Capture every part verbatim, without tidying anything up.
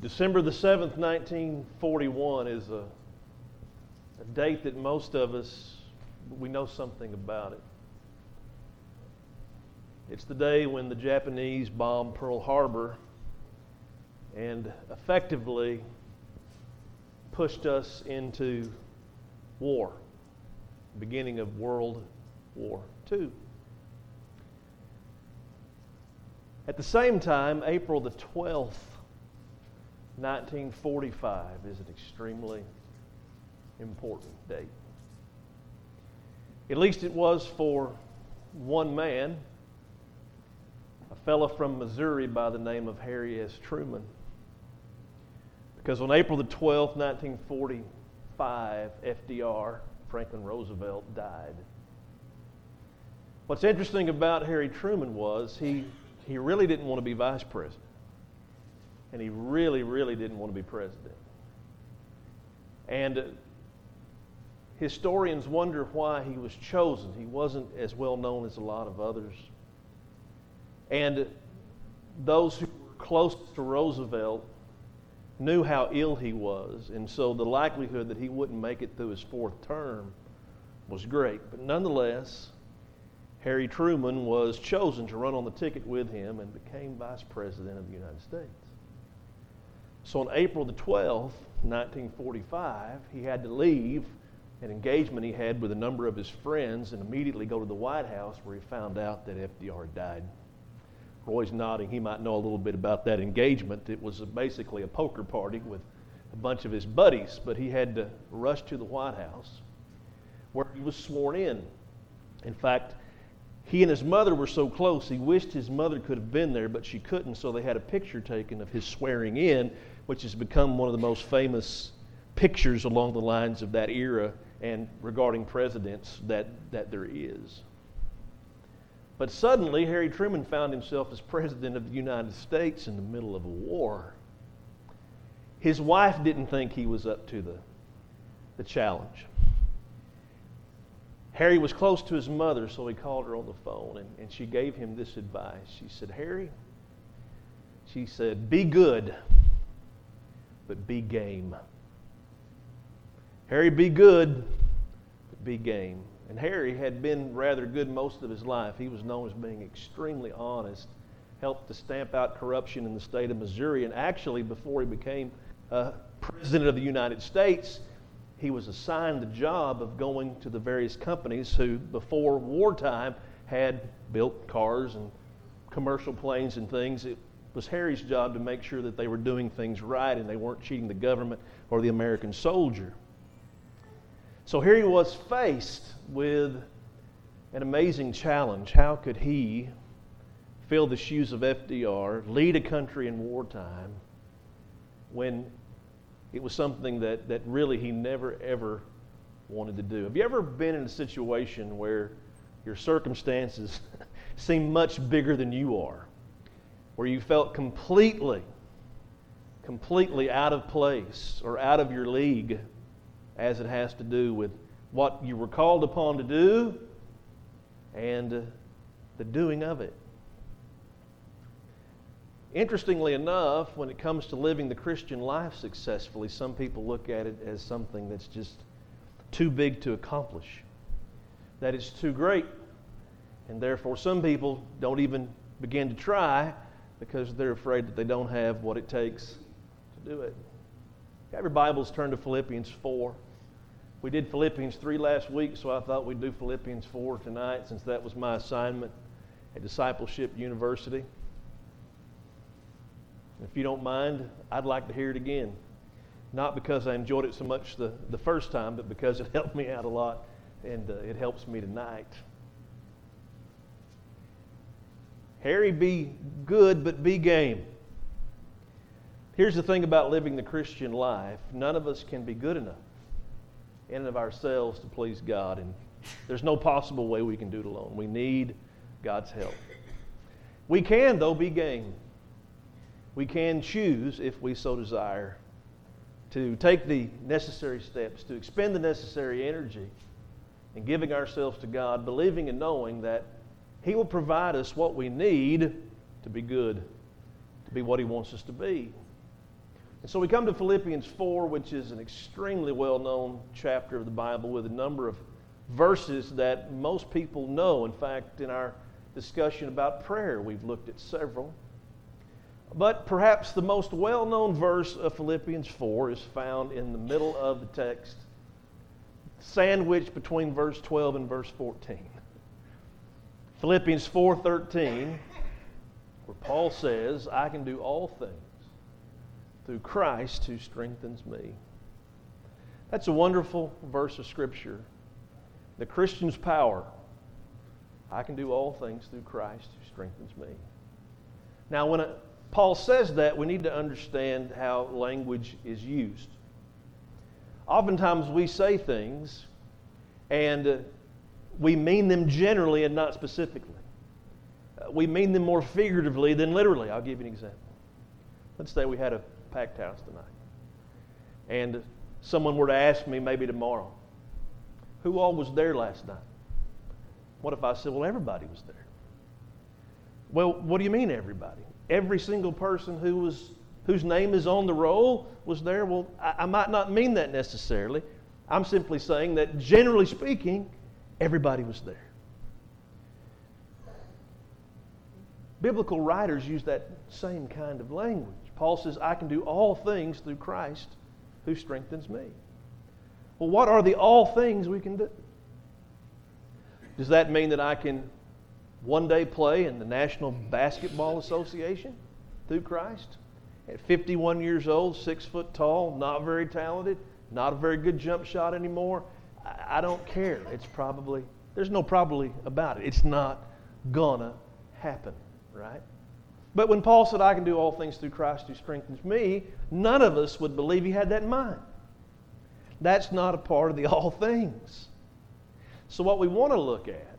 December the seventh, nineteen forty-one is a, a date that most of us, we know something about it. It's the day when the Japanese bombed Pearl Harbor and effectively pushed us into war, beginning of World War Two. At the same time, April the twelfth, nineteen forty-five is an extremely important date. At least it was for one man, a fellow from Missouri by the name of Harry S. Truman. Because on April the twelfth, nineteen forty-five, F D R, Franklin Roosevelt, died. What's interesting about Harry Truman was he, he really didn't want to be vice president. And he really, really didn't want to be president. And uh, historians wonder why he was chosen. He wasn't as well known as a lot of others. And those who were close to Roosevelt knew how ill he was, and so the likelihood that he wouldn't make it through his fourth term was great. But nonetheless, Harry Truman was chosen to run on the ticket with him and became Vice President of the United States. So on April the twelfth, nineteen forty-five, he had to leave an engagement he had with a number of his friends and immediately go to the White House, where he found out that F D R died. Roy's nodding. He might know a little bit about that engagement. It was basically a poker party with a bunch of his buddies, but he had to rush to the White House, where he was sworn in. In fact, he and his mother were so close, he wished his mother could have been there, but she couldn't, so they had a picture taken of his swearing in, which has become one of the most famous pictures along the lines of that era and regarding presidents that, that there is. But suddenly, Harry Truman found himself as President of the United States in the middle of a war. His wife didn't think he was up to the, the challenge. Harry was close to his mother, so he called her on the phone, and, and she gave him this advice. She said, Harry, she said, be good, but be game. Harry, be good, but be game. And Harry had been rather good most of his life. He was known as being extremely honest, helped to stamp out corruption in the state of Missouri, and actually before he became uh, President of the United States, he was assigned the job of going to the various companies who, before wartime, had built cars and commercial planes and things. It was Harry's job to make sure that they were doing things right and they weren't cheating the government or the American soldier. So here he was faced with an amazing challenge. How could he fill the shoes of F D R, lead a country in wartime, when it was something that, that really he never, ever wanted to do? Have you ever been in a situation where your circumstances seem much bigger than you are, where you felt completely, completely out of place or out of your league as it has to do with what you were called upon to do and uh, the doing of it? Interestingly enough, when it comes to living the Christian life successfully, some people look at it as something that's just too big to accomplish, that it's too great, and therefore some people don't even begin to try because they're afraid that they don't have what it takes to do it. Have your Bibles turned to Philippians four. We did Philippians three last week, so I thought we'd do Philippians four tonight, since that was my assignment at Discipleship University. If you don't mind, I'd like to hear it again. Not because I enjoyed it so much the, the first time, but because it helped me out a lot, and uh, it helps me tonight. Harry, be good, but be game. Here's the thing about living the Christian life. None of us can be good enough in and of ourselves to please God, and there's no possible way we can do it alone. We need God's help. We can, though, be game. We can choose, if we so desire, to take the necessary steps, to expend the necessary energy in giving ourselves to God, believing and knowing that He will provide us what we need to be good, to be what He wants us to be. And so we come to Philippians four, which is an extremely well-known chapter of the Bible with a number of verses that most people know. In fact, in our discussion about prayer, we've looked at several. But perhaps the most well-known verse of Philippians four is found in the middle of the text, sandwiched between verse twelve and verse fourteen. Philippians four thirteen, where Paul says, I can do all things through Christ who strengthens me. That's a wonderful verse of Scripture. The Christian's power. I can do all things through Christ who strengthens me. Now, when a, Paul says that, we need to understand how language is used. Oftentimes we say things and uh, we mean them generally and not specifically. Uh, we mean them more figuratively than literally. I'll give you an example. Let's say we had a packed house tonight, and someone were to ask me maybe tomorrow, who all was there last night? What if I said, well, everybody was there? Well, what do you mean everybody? Every single person who was whose name is on the roll was there? Well, I, I might not mean that necessarily. I'm simply saying that generally speaking, everybody was there. Biblical writers use that same kind of language. Paul says, I can do all things through Christ who strengthens me. Well, what are the all things we can do? Does that mean that I can one day play in the National Basketball Association through Christ? At fifty-one years old, six foot tall, not very talented, not a very good jump shot anymore. I, I don't care. It's probably, there's no probably about it. It's not gonna happen, right? But when Paul said, I can do all things through Christ who strengthens me, none of us would believe he had that in mind. That's not a part of the all things. So what we want to look at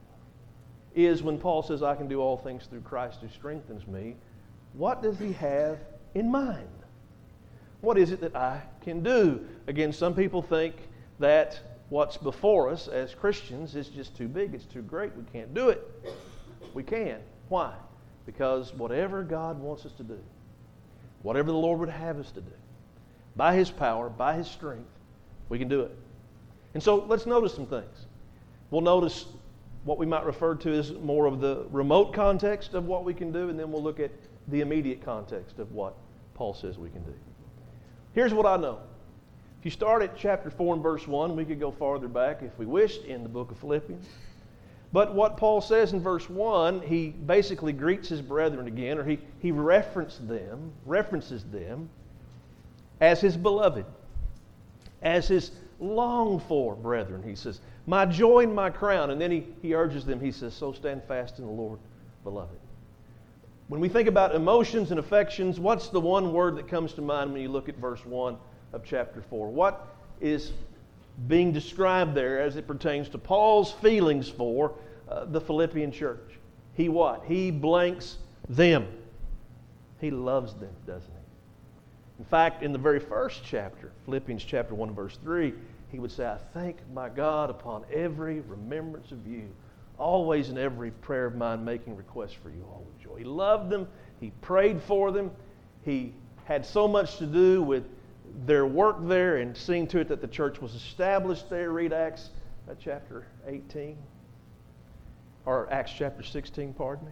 is when Paul says, I can do all things through Christ who strengthens me, what does he have in mind? What is it that I can do? Again, some people think that what's before us as Christians is just too big, it's too great, we can't do it. We can. Why? Because whatever God wants us to do, whatever the Lord would have us to do, by His power, by His strength, we can do it. And so let's notice some things. We'll notice what we might refer to as more of the remote context of what we can do, and then we'll look at the immediate context of what Paul says we can do. Here's what I know. If you start at chapter four and verse one, we could go farther back if we wished in the book of Philippians. But what Paul says in verse one, he basically greets his brethren again, or he, he references them, references them as his beloved, as his longed-for brethren. He says, my joy and my crown. And then he, he urges them, he says, so stand fast in the Lord, beloved. When we think about emotions and affections, what's the one word that comes to mind when you look at verse one of chapter four? What is being described there as it pertains to Paul's feelings for uh, the Philippian church? He what? He blanks them. He loves them, doesn't he? In fact, in the very first chapter, Philippians chapter one, verse three, he would say, I thank my God upon every remembrance of you, always in every prayer of mine making requests for you all with joy. He loved them. He prayed for them. He had so much to do with their work there and seeing to it that the church was established there. Read Acts uh, chapter eighteen. Or Acts chapter sixteen, pardon me.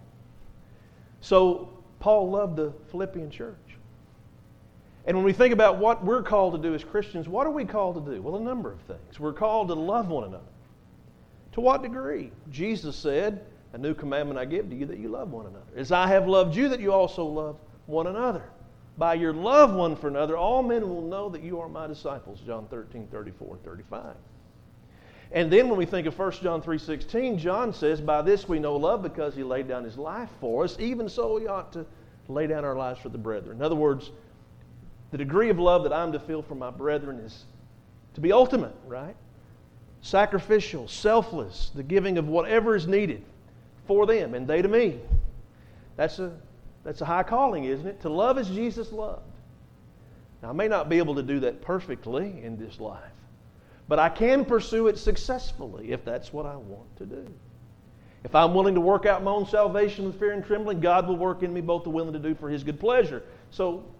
So Paul loved the Philippian church. And when we think about what we're called to do as Christians, what are we called to do? Well, a number of things. We're called to love one another. To what degree? Jesus said, a new commandment I give to you, that you love one another. As I have loved you, that you also love one another. By your love one for another, all men will know that you are my disciples. John thirteen, thirty-four and thirty-five. And then when we think of First John three sixteen, John says, by this we know love, because he laid down his life for us. Even so we ought to lay down our lives for the brethren. In other words, the degree of love that I'm to feel for my brethren is to be ultimate, right? Sacrificial, selfless, the giving of whatever is needed for them and they to me. That's a, that's a high calling, isn't it? To love as Jesus loved. Now, I may not be able to do that perfectly in this life, but I can pursue it successfully if that's what I want to do. If I'm willing to work out my own salvation with fear and trembling, God will work in me both the willing to do for His good pleasure. So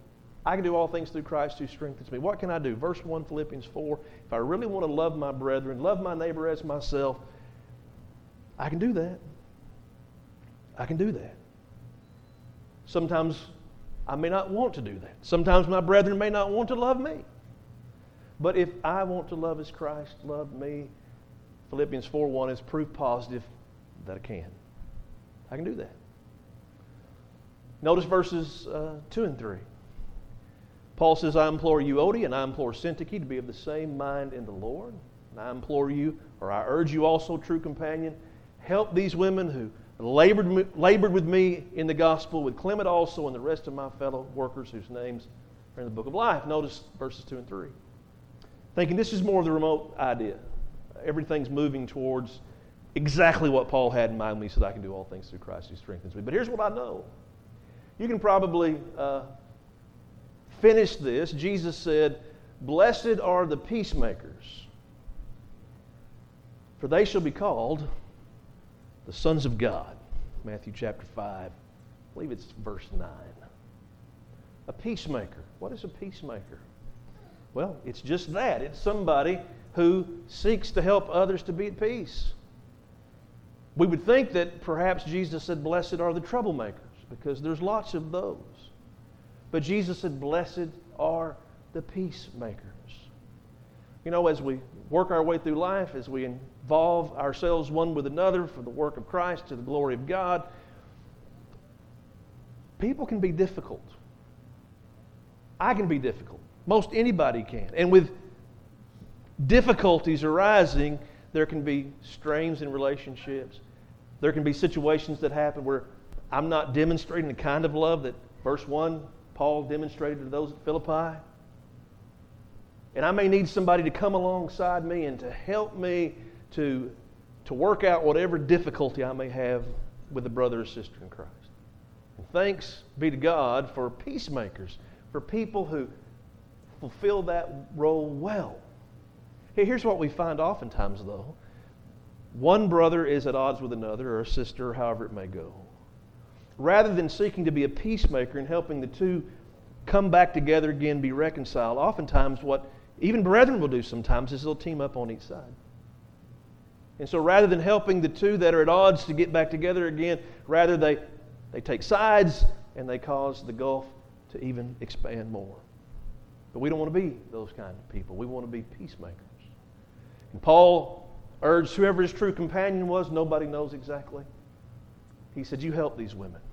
I can do all things through Christ who strengthens me. What can I do? Verse one, Philippians four. If I really want to love my brethren, love my neighbor as myself, I can do that. I can do that. Sometimes I may not want to do that. Sometimes my brethren may not want to love me. But if I want to love as Christ loved me, Philippians four one is proof positive that I can. I can do that. Notice verses uh, two and three. Paul says, I implore you, Euodia, and I implore Syntyche to be of the same mind in the Lord. And I implore you, or I urge you also, true companion, help these women who labored, labored with me in the gospel, with Clement also and the rest of my fellow workers whose names are in the book of life. Notice verses two and three. Thinking this is more of the remote idea. Everything's moving towards exactly what Paul had in mind when he said, I can do all things through Christ who strengthens me. But here's what I know. You can probably uh, finish this. Jesus said, blessed are the peacemakers, for they shall be called the sons of God. Matthew chapter five, I believe it's verse nine. A peacemaker. What is a peacemaker? Well, it's just that. It's somebody who seeks to help others to be at peace. We would think that perhaps Jesus said, blessed are the troublemakers, because there's lots of those. But Jesus said, blessed are the peacemakers. You know, as we work our way through life, as we involve ourselves one with another for the work of Christ to the glory of God, people can be difficult. I can be difficult. Most anybody can. And with difficulties arising, there can be strains in relationships. There can be situations that happen where I'm not demonstrating the kind of love that verse one, Paul demonstrated to those at Philippi. And I may need somebody to come alongside me and to help me to, to work out whatever difficulty I may have with a brother or sister in Christ. And thanks be to God for peacemakers, for people who fulfill that role well. Here's what we find oftentimes, though. One brother is at odds with another, or a sister, or however it may go. Rather than seeking to be a peacemaker and helping the two come back together again, be reconciled, oftentimes what even brethren will do sometimes is they'll team up on each side. And so rather than helping the two that are at odds to get back together again, rather they, they take sides and they cause the gulf to even expand more. But we don't want to be those kind of people. We want to be peacemakers. And Paul urged whoever his true companion was, nobody knows exactly. He said, you help these women.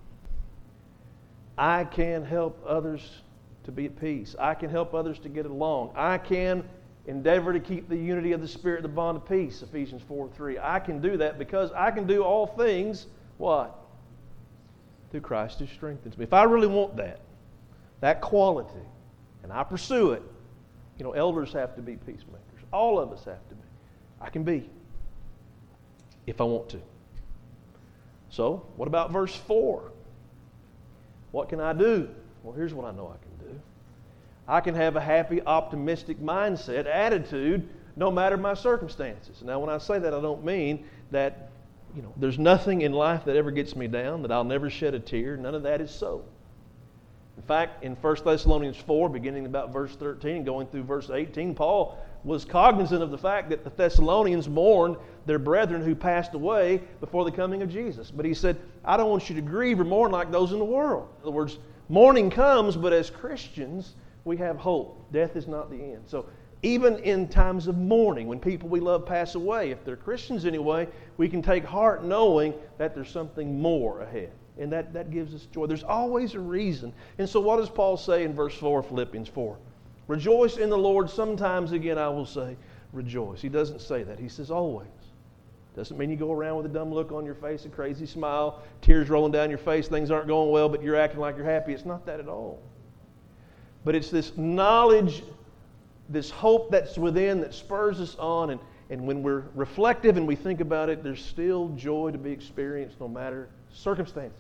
I can help others to be at peace. I can help others to get along. I can endeavor to keep the unity of the Spirit, the bond of peace, Ephesians four three. I can do that because I can do all things, what? Through Christ who strengthens me. If I really want that, that quality, and I pursue it, you know, elders have to be peacemakers. All of us have to be. I can be, if I want to. So, what about verse four? What can I do? Well, here's what I know I can do. I can have a happy, optimistic mindset, attitude, no matter my circumstances. Now, when I say that, I don't mean that, you know, there's nothing in life that ever gets me down, that I'll never shed a tear. None of that is so. In fact, in First Thessalonians four, beginning about verse thirteen and going through verse eighteen, Paul was cognizant of the fact that the Thessalonians mourned their brethren who passed away before the coming of Jesus. But he said, I don't want you to grieve or mourn like those in the world. In other words, mourning comes, but as Christians, we have hope. Death is not the end. So even in times of mourning, when people we love pass away, if they're Christians anyway, we can take heart knowing that there's something more ahead. And that, that gives us joy. There's always a reason. And so what does Paul say in verse four, Philippians four? Rejoice in the Lord. Sometimes again I will say, rejoice. He doesn't say that. He says always. Doesn't mean you go around with a dumb look on your face, a crazy smile, tears rolling down your face, things aren't going well, but you're acting like you're happy. It's not that at all. But it's this knowledge, this hope that's within that spurs us on. And, and when we're reflective and we think about it, there's still joy to be experienced no matter circumstances.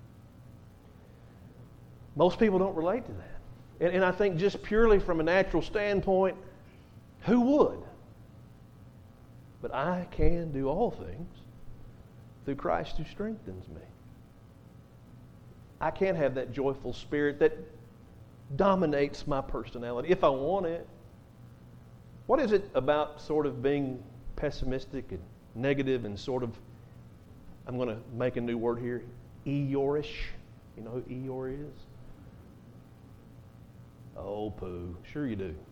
Most people don't relate to that. And, and I think just purely from a natural standpoint, who would? But I can do all things through Christ who strengthens me. I can have that joyful spirit that dominates my personality if I want it. What is it about sort of being pessimistic and negative and sort of, I'm going to make a new word here, Eeyore-ish? You know who Eeyore is? Oh, poo. Sure you do.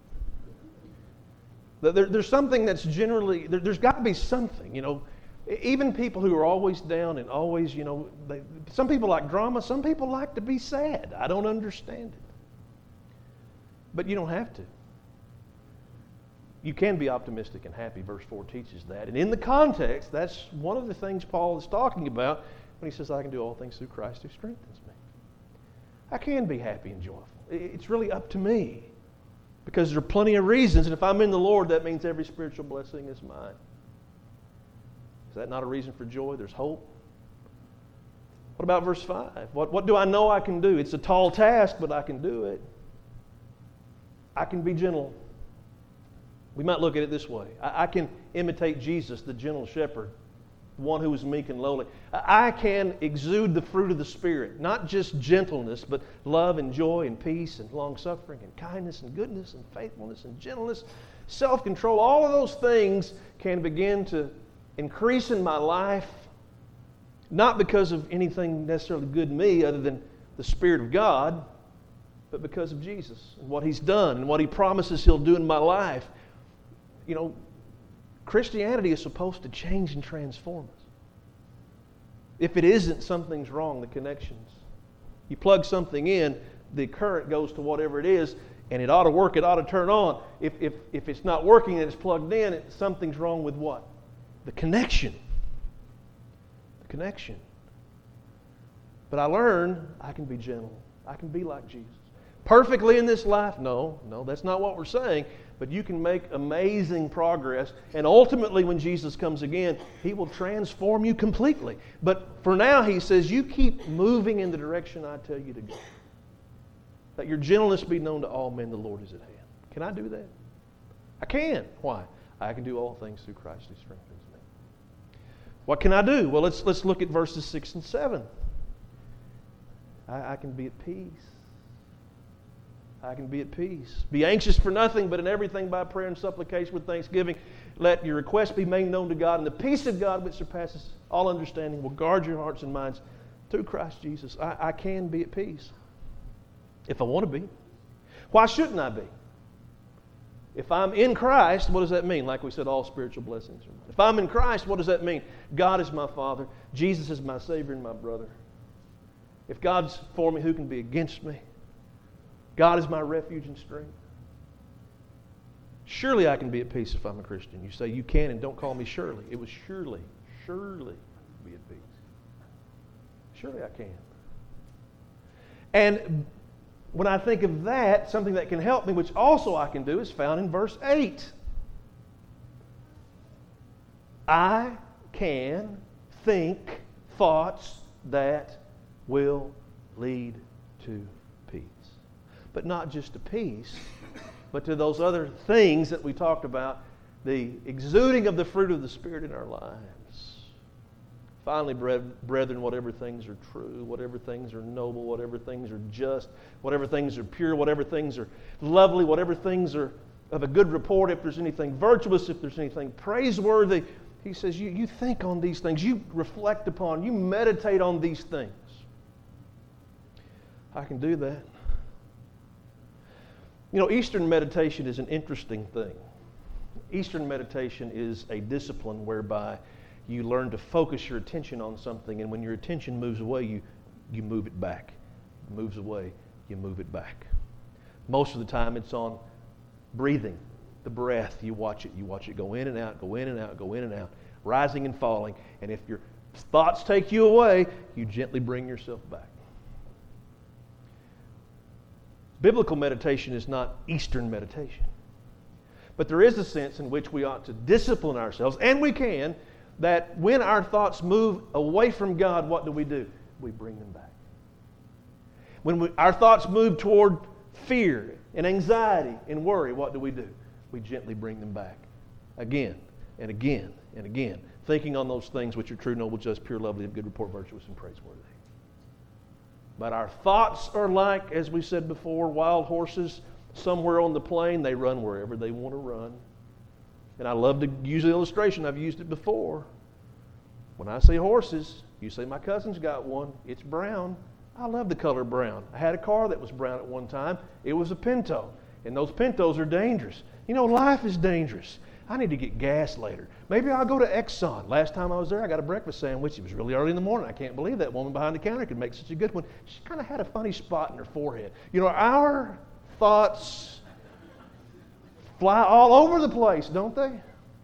There, there's something that's generally, there, there's got to be something, you know. Even people who are always down and always, you know, they, some people like drama, some people like to be sad. I don't understand it. But you don't have to. You can be optimistic and happy. Verse four teaches that. And in the context, that's one of the things Paul is talking about when he says, I can do all things through Christ who strengthens me. I can be happy and joyful. It's really up to me. Because there are plenty of reasons, and if I'm in the Lord, that means every spiritual blessing is mine. Is that not a reason for joy? There's hope. What about verse five? What, what do I know I can do? It's a tall task, but I can do it. I can be gentle. We might look at it this way. I, I can imitate Jesus, the gentle shepherd, the one who was meek and lowly. I, I can exude the fruit of the Spirit, not just gentleness, but love and joy and peace and long-suffering and kindness and goodness and faithfulness and gentleness, self-control. All of those things can begin to increase in my life, not because of anything necessarily good in me other than the Spirit of God, but because of Jesus and what He's done and what He promises He'll do in my life. You know, Christianity is supposed to change and transform us. If it isn't, something's wrong, the connections. You plug something in, the current goes to whatever it is, and it ought to work, it ought to turn on. If, if, if it's not working and it's plugged in, it, something's wrong with what? The connection. The connection. But I learn I can be gentle. I can be like Jesus. Perfectly in this life? No, no, that's not what we're saying. But you can make amazing progress. And ultimately, when Jesus comes again, He will transform you completely. But for now, He says, you keep moving in the direction I tell you to go. That your gentleness be known to all men, the Lord is at hand. Can I do that? I can. Why? I can do all things through Christ who strengthens me. What can I do? Well, let's, let's look at verses six and seven. I, I can be at peace. I can be at peace. Be anxious for nothing, but in everything by prayer and supplication with thanksgiving, let your requests be made known to God, and the peace of God which surpasses all understanding will guard your hearts and minds through Christ Jesus. I, I can be at peace if I want to be. Why shouldn't I be? If I'm in Christ, what does that mean? Like we said, all spiritual blessings. If I'm in Christ, what does that mean? God is my Father. Jesus is my Savior and my brother. If God's for me, who can be against me? God is my refuge and strength. Surely I can be at peace if I'm a Christian. You say you can, and don't call me surely. It was surely, surely be at peace. Surely I can. And when I think of that, something that can help me, which also I can do, is found in verse eight. I can think thoughts that will lead to peace. But not just to peace, but to those other things that we talked about, the exuding of the fruit of the Spirit in our lives. Finally, brethren, whatever things are true, whatever things are noble, whatever things are just, whatever things are pure, whatever things are lovely, whatever things are of a good report, if there's anything virtuous, if there's anything praiseworthy, he says, you, you think on these things, you reflect upon, you meditate on these things. I can do that. You know, Eastern meditation is an interesting thing. Eastern meditation is a discipline whereby you learn to focus your attention on something, and when your attention moves away, you, you move it back. It moves away, you move it back. Most of the time it's on breathing, the breath. You watch it. You watch it go in and out, go in and out, go in and out, rising and falling. And if your thoughts take you away, you gently bring yourself back. Biblical meditation is not Eastern meditation. But there is a sense in which we ought to discipline ourselves, and we can, that when our thoughts move away from God, what do we do? We bring them back. When we, our thoughts move toward fear and anxiety and worry, what do we do? We gently bring them back. Again and again and again. Thinking on those things which are true, noble, just, pure, lovely, of good report, virtuous, and praiseworthy. But our thoughts are like, as we said before, wild horses somewhere on the plain. They run wherever they want to run. And I love to use the illustration. I've used it before. When I say horses, you say my cousin's got one. It's brown. I love the color brown. I had a car that was brown at one time. It was a Pinto. And those Pintos are dangerous. You know, life is dangerous. I need to get gas later. Maybe I'll go to Exxon. Last time I was there, I got a breakfast sandwich. It was really early in the morning. I can't believe that woman behind the counter could make such a good one. She kind of had a funny spot in her forehead. You know, our thoughts fly all over the place, don't they?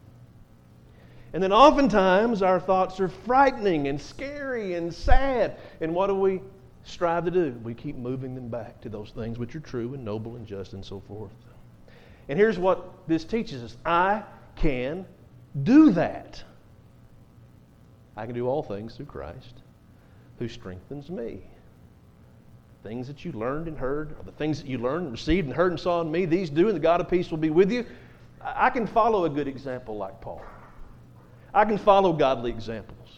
And then oftentimes our thoughts are frightening and scary and sad. And what do we strive to do? We keep moving them back to those things which are true and noble and just and so forth. And here's what this teaches us. I can do that. I can do all things through Christ who strengthens me. Things that you learned and heard, or the things that you learned and received and heard and saw in me, these do, and the God of peace will be with you. I can follow a good example like Paul. I can follow godly examples.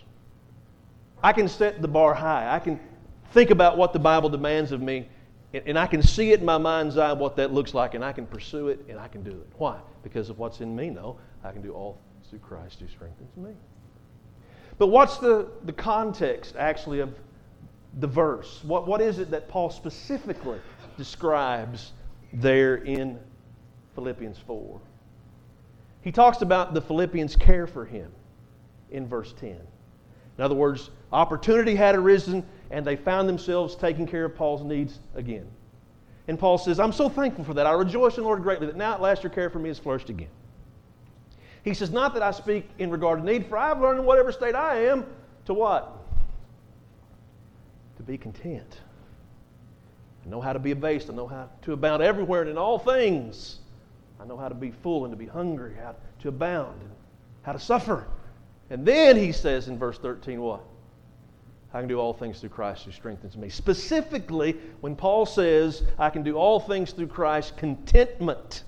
I can set the bar high. I can think about what the Bible demands of me, and I can see it in my mind's eye what that looks like, and I can pursue it, and I can do it. Why? Because of what's in me? No, I can do all things through Christ who strengthens me. But what's the, the context, actually, of the verse? What, what is it that Paul specifically describes there in Philippians four? He talks about the Philippians' care for him in verse ten. In other words, opportunity had arisen, and they found themselves taking care of Paul's needs again. And Paul says, I'm so thankful for that. I rejoice in the Lord greatly that now at last your care for me has flourished again. He says, not that I speak in regard to need, for I have learned in whatever state I am to what? To be content. I know how to be abased. I know how to abound everywhere and in all things. I know how to be full and to be hungry, how to abound, and how to suffer. And then he says in verse thirteen, what? I can do all things through Christ who strengthens me. Specifically, when Paul says, I can do all things through Christ, contentment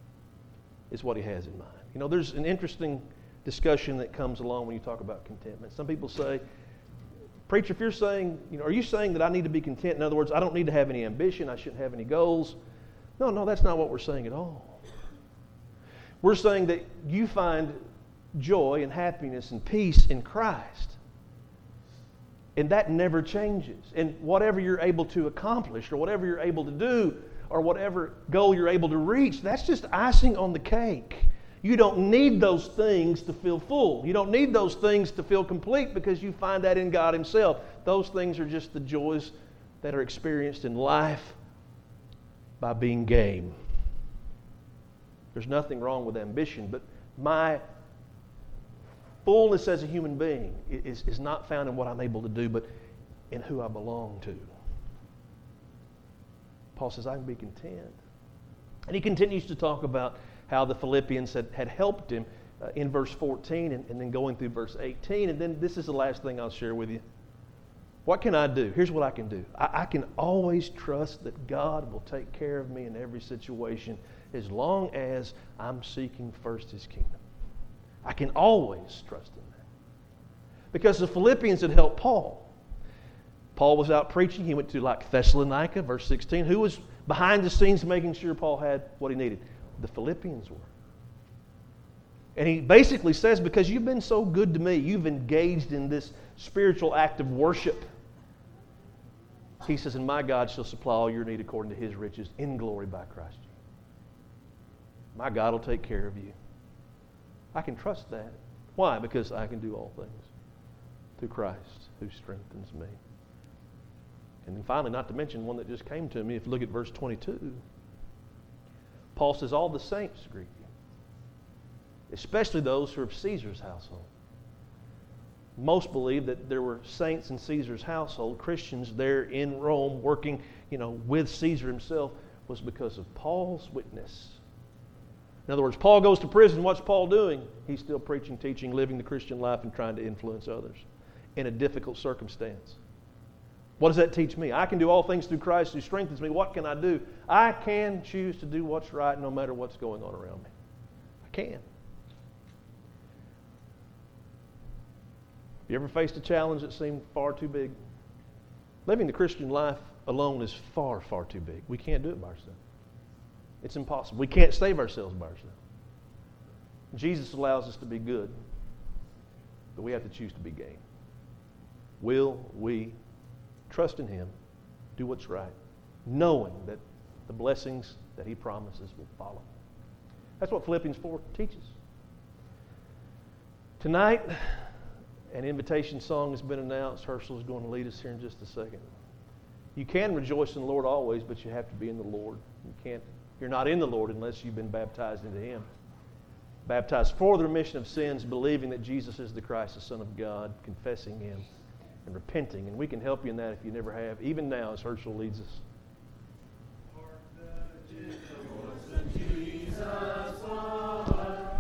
is what he has in mind. You know, there's an interesting discussion that comes along when you talk about contentment. Some people say, preacher, if you're saying, you know, are you saying that I need to be content? In other words, I don't need to have any ambition, I shouldn't have any goals. No, no, that's not what we're saying at all. We're saying that you find joy and happiness and peace in Christ. And that never changes. And whatever you're able to accomplish or whatever you're able to do or whatever goal you're able to reach, that's just icing on the cake. You don't need those things to feel full. You don't need those things to feel complete because you find that in God Himself. Those things are just the joys that are experienced in life by being game. There's nothing wrong with ambition, but my fullness as a human being is, is not found in what I'm able to do, but in who I belong to. Paul says, I can be content. And he continues to talk about how the Philippians had, had helped him uh, in verse fourteen and, and then going through verse eighteen. And then this is the last thing I'll share with you. What can I do? Here's what I can do. I, I can always trust that God will take care of me in every situation as long as I'm seeking first His kingdom. I can always trust in that. Because the Philippians had helped Paul. Paul was out preaching. He went to like Thessalonica, verse sixteen. Who was behind the scenes making sure Paul had what he needed? The Philippians were. And he basically says, because you've been so good to me, you've engaged in this spiritual act of worship. He says, and my God shall supply all your need according to His riches in glory by Christ Jesus. My God will take care of you. I can trust that. Why? Because I can do all things through Christ who strengthens me. And then finally, not to mention one that just came to me, if you look at verse twenty-two, Paul says, all the saints greet you, especially those who are of Caesar's household. Most believe that there were saints in Caesar's household, Christians there in Rome working, you know, with Caesar himself, was because of Paul's witness. In other words, Paul goes to prison. What's Paul doing? He's still preaching, teaching, living the Christian life, and trying to influence others in a difficult circumstance. What does that teach me? I can do all things through Christ who strengthens me. What can I do? I can choose to do what's right no matter what's going on around me. I can. You ever faced a challenge that seemed far too big? Living the Christian life alone is far, far too big. We can't do it by ourselves. It's impossible. We can't save ourselves by ourselves. Jesus allows us to be good, but we have to choose to be gain. Will we trust in Him, do what's right, knowing that the blessings that He promises will follow? That's what Philippians four teaches. Tonight, an invitation song has been announced. Herschel is going to lead us here in just a second. You can rejoice in the Lord always, but you have to be in the Lord. You can't. You're not in the Lord unless you've been baptized into Him. Baptized for the remission of sins, believing that Jesus is the Christ, the Son of God, confessing Him, and repenting. And we can help you in that if you never have, even now as Herschel leads us.